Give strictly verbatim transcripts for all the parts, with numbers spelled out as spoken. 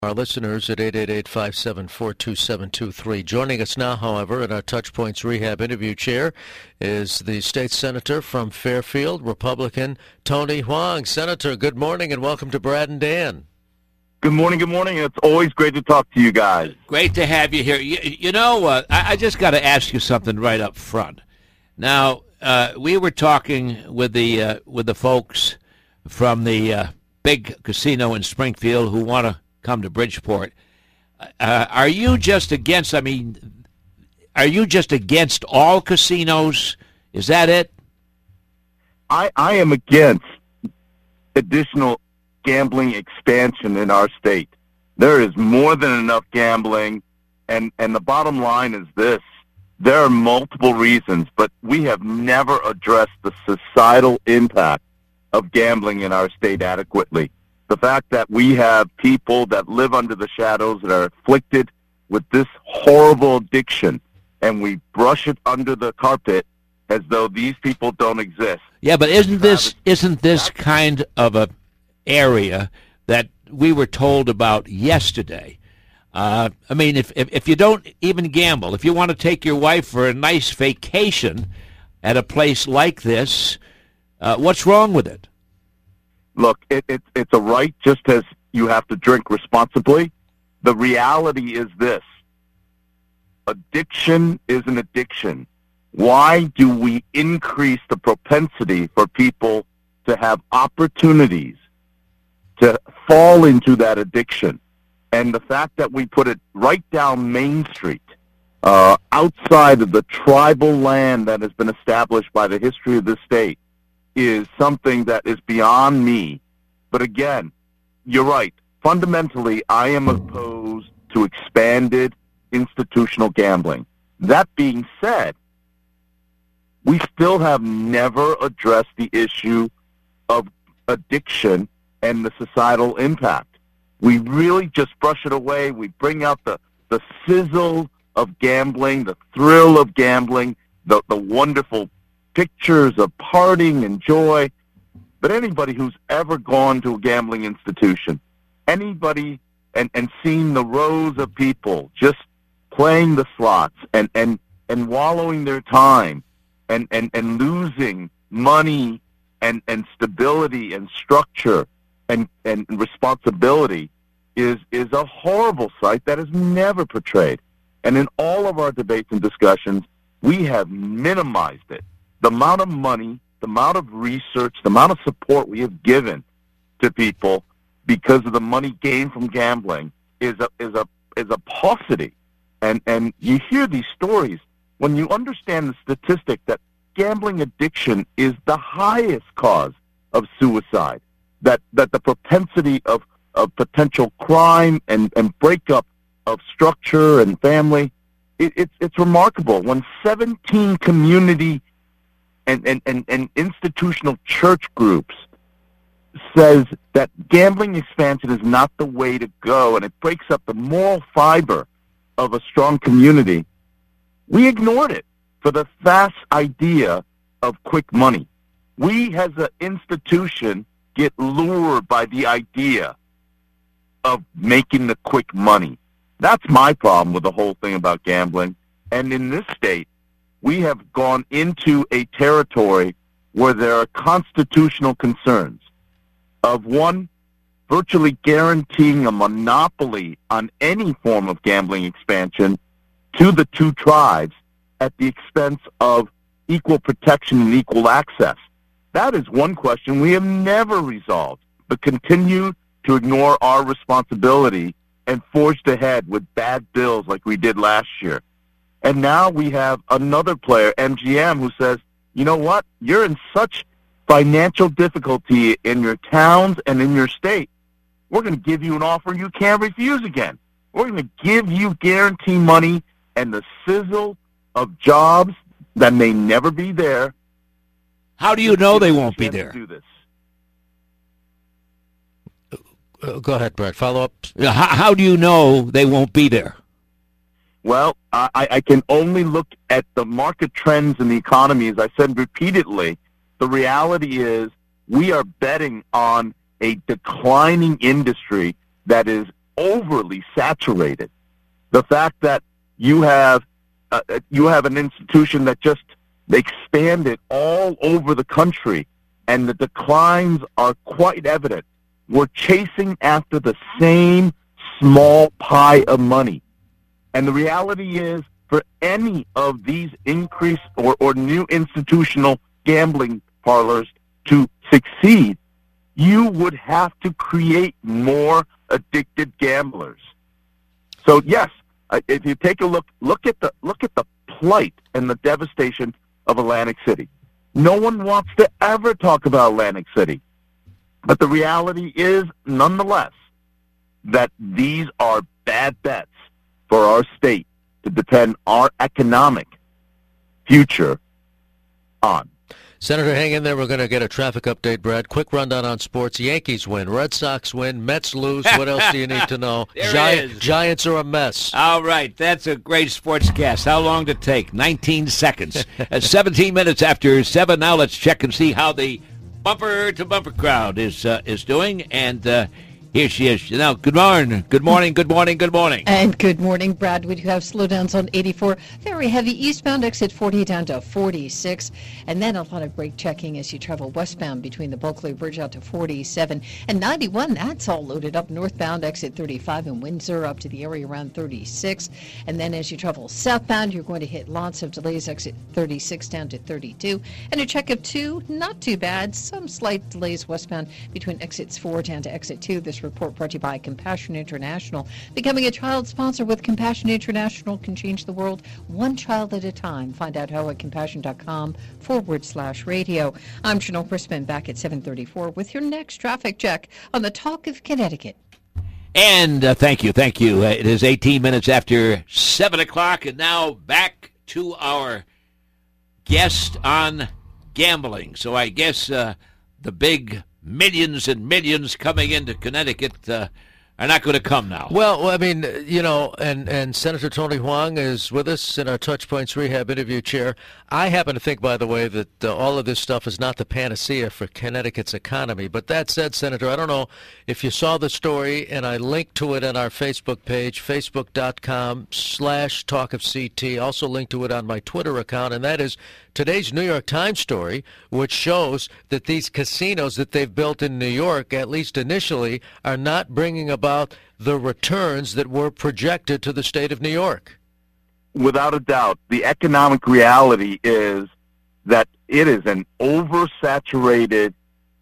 Our listeners at eight eight eight, five seven four, two seven two three. Joining us now, however, in our Touchpoints Rehab interview chair is the state senator from Fairfield, Republican Tony Hwang. Senator, good morning and welcome to Brad and Dan. Good morning, good morning. It's always great to talk to you guys. Great to have you here. You, you know, uh, I, I just got to ask you something right up front. Now, uh, we were talking with the uh, with the folks from the uh, big casino in Springfield who want to come to Bridgeport. Uh, are you just against, I mean, are you just against all casinos? Is that it? I, I am against additional gambling expansion in our state. There is more than enough gambling, and, and the bottom line is this. There are multiple reasons, but we have never addressed the societal impact of gambling in our state adequately. The fact that we have people that live under the shadows that are afflicted with this horrible addiction, and we brush it under the carpet as though these people don't exist. Yeah, but isn't this isn't this kind of a area that we were told about yesterday? Uh, I mean, if, if if you don't even gamble, if you want to take your wife for a nice vacation at a place like this, uh, what's wrong with it? Look, it, it, it's a right just as you have to drink responsibly. The reality is this. Addiction is an addiction. Why do we increase the propensity for people to have opportunities to fall into that addiction? And the fact that we put it right down Main Street, uh, outside of the tribal land that has been established by the history of this state, is something that is beyond me. But again, you're right. Fundamentally, I am opposed to expanded institutional gambling. That being said, we still have never addressed the issue of addiction and the societal impact. We really just brush it away. We bring out the, the sizzle of gambling, the thrill of gambling, the, the wonderful pictures of partying and joy. But anybody who's ever gone to a gambling institution, anybody and, and seen the rows of people just playing the slots and, and, and wallowing their time and, and, and losing money and, and stability and structure and, and responsibility is, is a horrible sight that is never portrayed. And in all of our debates and discussions, we have minimized it. The amount of money, the amount of research, the amount of support we have given to people because of the money gained from gambling is a is a is a paucity. And and you hear these stories when you understand the statistic that gambling addiction is the highest cause of suicide, that that the propensity of, of potential crime and, and breakup of structure and family, it, it's it's remarkable. When seventeen community And, and, and, and institutional church groups says that gambling expansion is not the way to go, and it breaks up the moral fiber of a strong community, we ignored it for the fast idea of quick money. We as an institution get lured by the idea of making the quick money. That's my problem with the whole thing about gambling. And in this state, we have gone into a territory where there are constitutional concerns of, one, virtually guaranteeing a monopoly on any form of gambling expansion to the two tribes at the expense of equal protection and equal access. That is one question we have never resolved, but continue to ignore our responsibility and forged ahead with bad bills like we did last year. And now we have another player, M G M, who says, you know what, you're in such financial difficulty in your towns and in your state, we're going to give you an offer you can't refuse again. We're going to give you guarantee money and the sizzle of jobs that may never be there. How do you know they won't be there? Do this. Uh, go ahead, Brett. Follow up. How, how do you know they won't be there? Well, I, I can only look at the market trends in the economy. As I said repeatedly, the reality is we are betting on a declining industry that is overly saturated. The fact that you have uh, you have an institution that just expanded all over the country, and the declines are quite evident. We're chasing after the same small pie of money. And the reality is, for any of these increased or, or new institutional gambling parlors to succeed, you would have to create more addicted gamblers. So yes, if you take a look, look at the look at the plight and the devastation of Atlantic City. No one wants to ever talk about Atlantic City, but the reality is, nonetheless, that these are bad bets for our state to depend our economic future on. Senator, hang in there. We're going to get a traffic update, Brad. Quick rundown on sports. Yankees win. Red Sox win. Mets lose. What else do you need to know? Gi- Giants are a mess. All right. That's a great sportscast. How long did it take? nineteen seconds. uh, seventeen minutes after seven. Now let's check and see how the bumper-to-bumper crowd is uh, is doing. And uh, here she is. Now, good morning. Good morning. Good morning. Good morning. And good morning, Brad. We do have slowdowns on eighty-four. Very heavy eastbound exit forty down to forty-six. And then a lot of brake checking as you travel westbound between the Bulkley Bridge out to forty-seven. And ninety-one, that's all loaded up northbound exit thirty-five in Windsor up to the area around thirty-six. And then as you travel southbound, you're going to hit lots of delays, exit thirty-six down to thirty-two. And a check of two, not too bad. Some slight delays westbound between exits four down to exit two. This report brought to you by Compassion International. Becoming a child sponsor with Compassion International can change the world one child at a time. Find out how at compassion.com forward slash radio. I'm Chanel Crispin, back at seven thirty-four with your next traffic check on the Talk of Connecticut. And uh, thank you, thank you. Uh, it is eighteen minutes after seven o'clock, and now back to our guest on gambling. So I guess uh, the big millions and millions coming into Connecticut uh, are not going to come now. Well, I mean, you know, and, and Senator Tony Hwang is with us in our Touch Points Rehab interview chair. I happen to think, by the way, that uh, all of this stuff is not the panacea for Connecticut's economy. But that said, Senator, I don't know if you saw the story, and I linked to it on our Facebook page, facebook.com slash talk of CT. Also linked to it on my Twitter account, and that is today's New York Times story, which shows that these casinos that they've built in New York, at least initially, are not bringing about the returns that were projected to the state of New York. Without a doubt, the economic reality is that it is an oversaturated,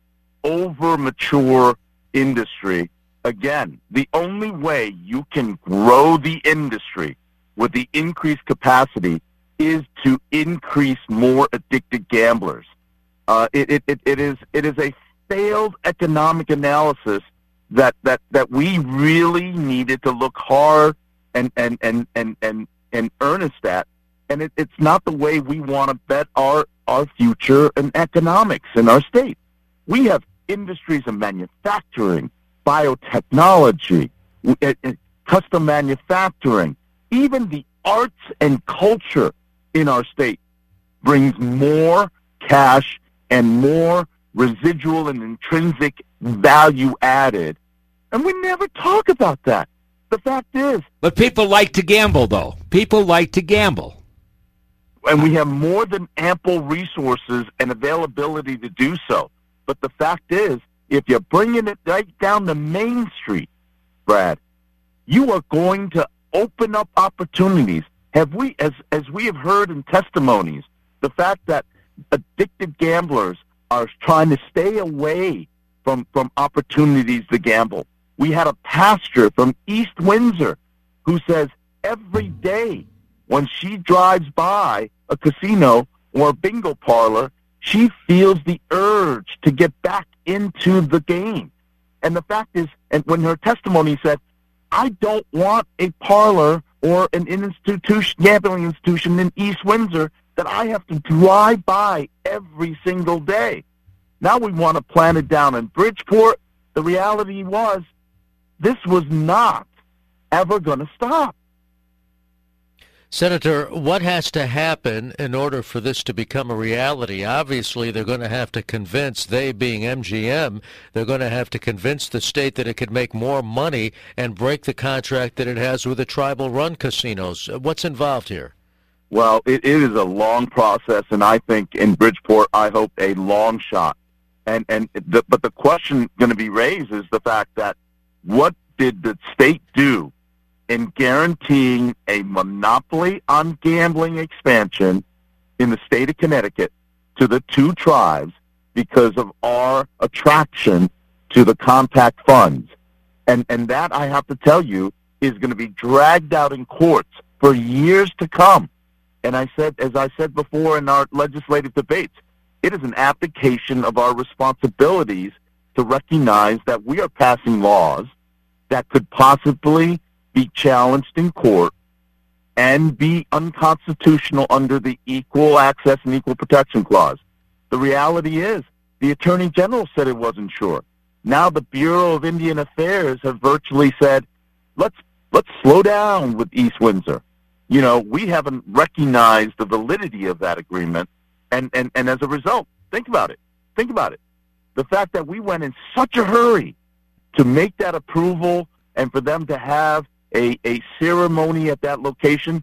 over-mature industry. Again, the only way you can grow the industry with the increased capacity is to increase more addicted gamblers. Uh, it, it, it, it is it is a failed economic analysis that, that, that we really needed to look hard and and and and and, and earnest at. And it, it's not the way we want to bet our, our future in economics in our state. We have industries of manufacturing, biotechnology, custom manufacturing, even the arts and culture in our state brings more cash and more residual and intrinsic value added. And we never talk about that. The fact is... But people like to gamble, though. People like to gamble. And we have more than ample resources and availability to do so. But the fact is, if you're bringing it right down to Main Street, Brad, you are going to open up opportunities. Have we, as as we have heard in testimonies, the fact that addicted gamblers are trying to stay away from, from opportunities to gamble. We had a pastor from East Windsor who says every day when she drives by a casino or a bingo parlor, she feels the urge to get back into the game. And the fact is, and when her testimony said, I don't want a parlor or an institution, gambling institution in East Windsor that I have to drive by every single day. Now we want to plant it down in Bridgeport. The reality was this was not ever going to stop. Senator, what has to happen in order for this to become a reality? Obviously, they're going to have to convince, they being M G M, they're going to have to convince the state that it could make more money and break the contract that it has with the tribal-run casinos. What's involved here? Well, it, it is a long process, and I think in Bridgeport, I hope a long shot. And and the, but the question going to be raised is the fact that what did the state do in guaranteeing a monopoly on gambling expansion in the state of Connecticut to the two tribes because of our attraction to the compact funds? And and that, I have to tell you, is going to be dragged out in courts for years to come. And I said, as I said before in our legislative debates, it is an abdication of our responsibilities to recognize that we are passing laws that could possibly be challenged in court and be unconstitutional under the Equal Access and Equal Protection Clause. The reality is, the Attorney General said it wasn't sure. Now the Bureau of Indian Affairs have virtually said, let's let's slow down with East Windsor. You know, we haven't recognized the validity of that agreement, and, and, and as a result, think about it. Think about it. The fact that we went in such a hurry to make that approval and for them to have a, a ceremony at that location,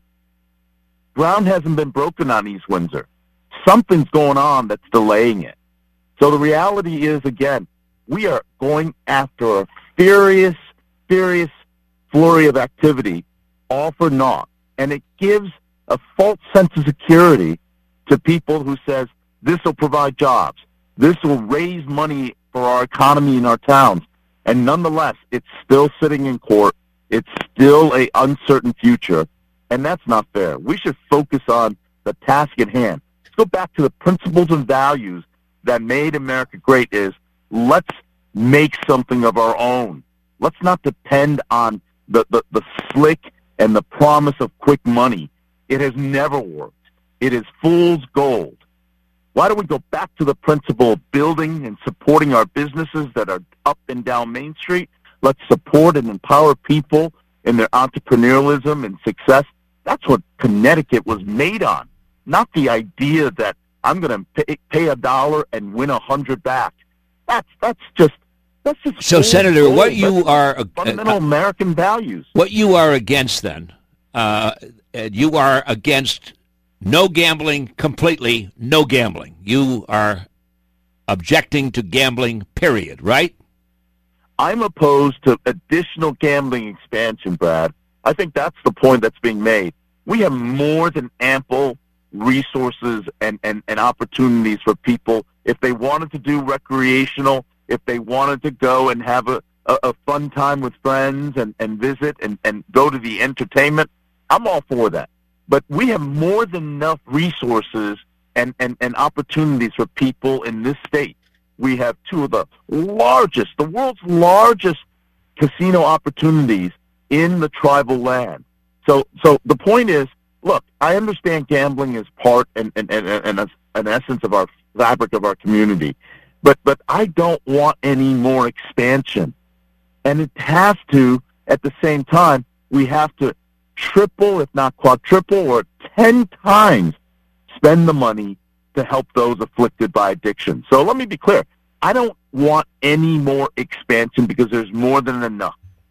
ground hasn't been broken on East Windsor. Something's going on that's delaying it. So the reality is, again, we are going after a furious, furious flurry of activity, all for naught. And it gives a false sense of security to people who says, this will provide jobs. This will raise money for our economy in our towns. And nonetheless, it's still sitting in court. It's still a uncertain future, and that's not fair. We should focus on the task at hand. Let's go back to the principles and values that made America great is let's make something of our own. Let's not depend on the, the, the slick and the promise of quick money. It has never worked. It is fool's gold. Why don't we go back to the principle of building and supporting our businesses that are up and down Main Street? Let's support and empower people in their entrepreneurialism and success. That's what Connecticut was made on, not the idea that I'm going to pay, pay a dollar and win a hundred back. That's that's just that's just. So, Senator, gold. what you that's are fundamental uh, American values. What you are against, then, uh, you are against no gambling completely. No gambling. You are objecting to gambling. Period. Right? I'm opposed to additional gambling expansion, Brad. I think that's the point that's being made. We have more than ample resources and, and, and opportunities for people if they wanted to do recreational, if they wanted to go and have a, a, a fun time with friends and, and visit and, and go to the entertainment. I'm all for that. But we have more than enough resources and, and, and opportunities for people in this state. We have two of the largest, the world's largest casino opportunities in the tribal land. So, so the point is, look, I understand gambling is part and, and, and, and an essence of our fabric of our community, but, but I don't want any more expansion. And it has to, at the same time, we have to triple, if not quadruple, or ten times spend the money to help those afflicted by addiction. So let me be clear. I don't want any more expansion because there's more than enough.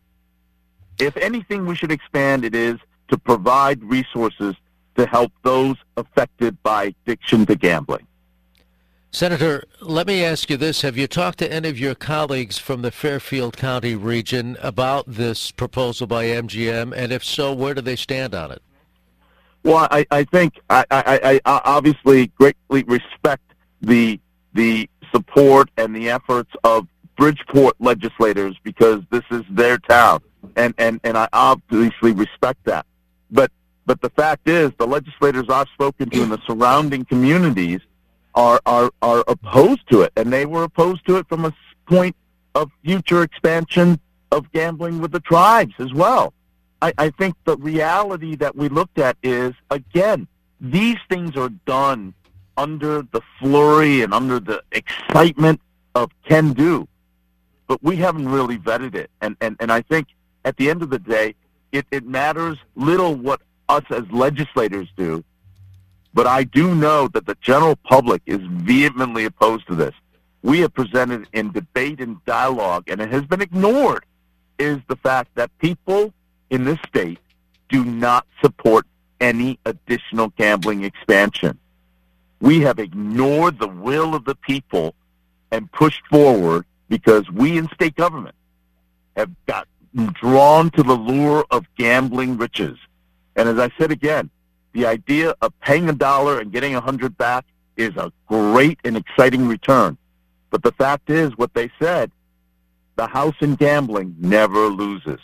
If anything we should expand, it is to provide resources to help those affected by addiction to gambling. Senator, let me ask you this. Have you talked to any of your colleagues from the Fairfield County region about this proposal by M G M? And if so, where do they stand on it? Well, I, I think I, I, I obviously greatly respect the the support and the efforts of Bridgeport legislators because this is their town, and, and, and I obviously respect that. But but the fact is, the legislators I've spoken to in the surrounding communities are are, are opposed to it, and they were opposed to it from a point of future expansion of gambling with the tribes as well. I, I think the reality that we looked at is, again, these things are done under the flurry and under the excitement of can do, but we haven't really vetted it. And, and, and I think at the end of the day, it, it matters little what us as legislators do, but I do know that the general public is vehemently opposed to this. We have presented in debate and dialogue, and it has been ignored, is the fact that people in this state do not support any additional gambling expansion. We have ignored the will of the people and pushed forward because we in state government have got drawn to the lure of gambling riches. And as I said again, the idea of paying a dollar and getting a hundred back is a great and exciting return. But the fact is, what they said, the house in gambling never loses.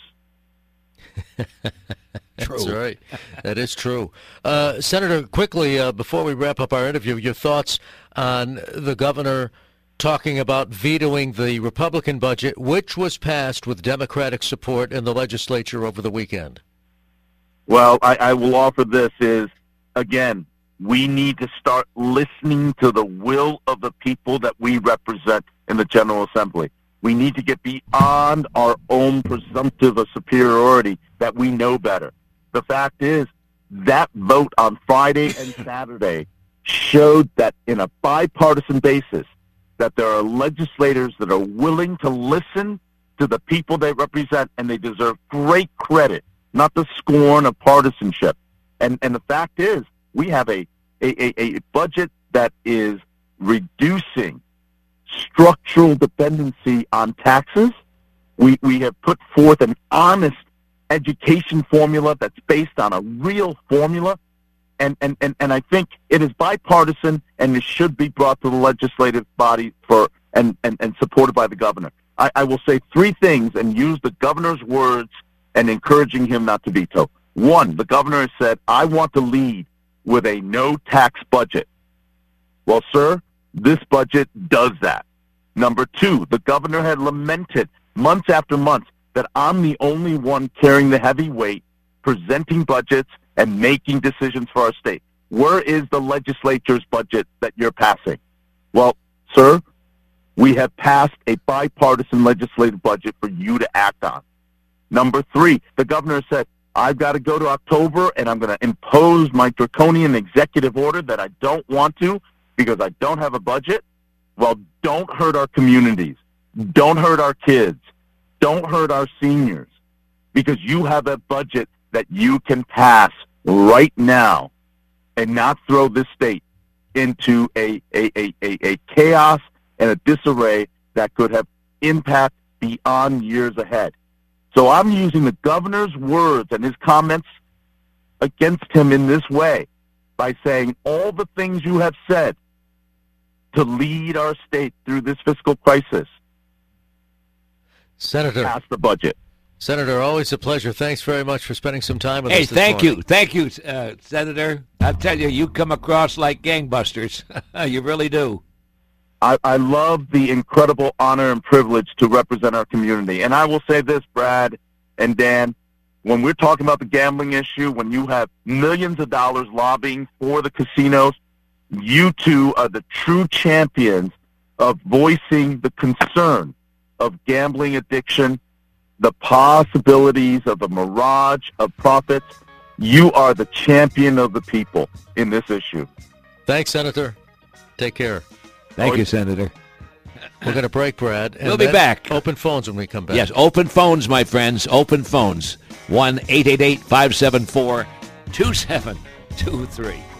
That's right. That is true. Uh, Senator, quickly, uh, before we wrap up our interview, your thoughts on the governor talking about vetoing the Republican budget, which was passed with Democratic support in the legislature over the weekend. Well, I, I will offer this is, again, we need to start listening to the will of the people that we represent in the General Assembly. We need to get beyond our own presumptive of superiority that we know better. The fact is, that vote on Friday and Saturday showed that in a bipartisan basis, that there are legislators that are willing to listen to the people they represent, and they deserve great credit, not the scorn of partisanship. And and the fact is, we have a, a, a budget that is reducing structural dependency on taxes. We we have put forth an honest education formula that's based on a real formula. And, and, and, and I think it is bipartisan, and it should be brought to the legislative body for and, and, and supported by the governor. I, I will say three things and use the governor's words and encouraging him not to veto. One, the governor has said, I want to lead with a no-tax budget. Well, sir, this budget does that. Number two, the governor had lamented months after months that I'm the only one carrying the heavy weight, presenting budgets, and making decisions for our state. Where is the legislature's budget that you're passing? Well, sir, we have passed a bipartisan legislative budget for you to act on. Number three, the governor said, I've got to go to October, and I'm going to impose my draconian executive order that I don't want to because I don't have a budget. Well, don't hurt our communities. Don't hurt our kids. Don't hurt our seniors, because you have a budget that you can pass right now and not throw this state into a, a, a, a, a chaos and a disarray that could have impact beyond years ahead. So I'm using the governor's words and his comments against him in this way by saying all the things you have said to lead our state through this fiscal crisis. Senator, pass the budget. Senator, always a pleasure. Thanks very much for spending some time with hey, us this thank morning. you. Thank you, uh, Senator. I'll tell you, you come across like gangbusters. You really do. I, I love the incredible honor and privilege to represent our community. And I will say this, Brad and Dan, when we're talking about the gambling issue, when you have millions of dollars lobbying for the casinos, you two are the true champions of voicing the concern of gambling addiction, the possibilities of a mirage of profits. You are the champion of the people in this issue. Thanks, Senator. Take care. Thank you, Senator. We're going to break, Brad. And we'll be back. Open phones when we come back. Yes, open phones, my friends. Open phones. one eight eight eight, five seven four, two seven two three.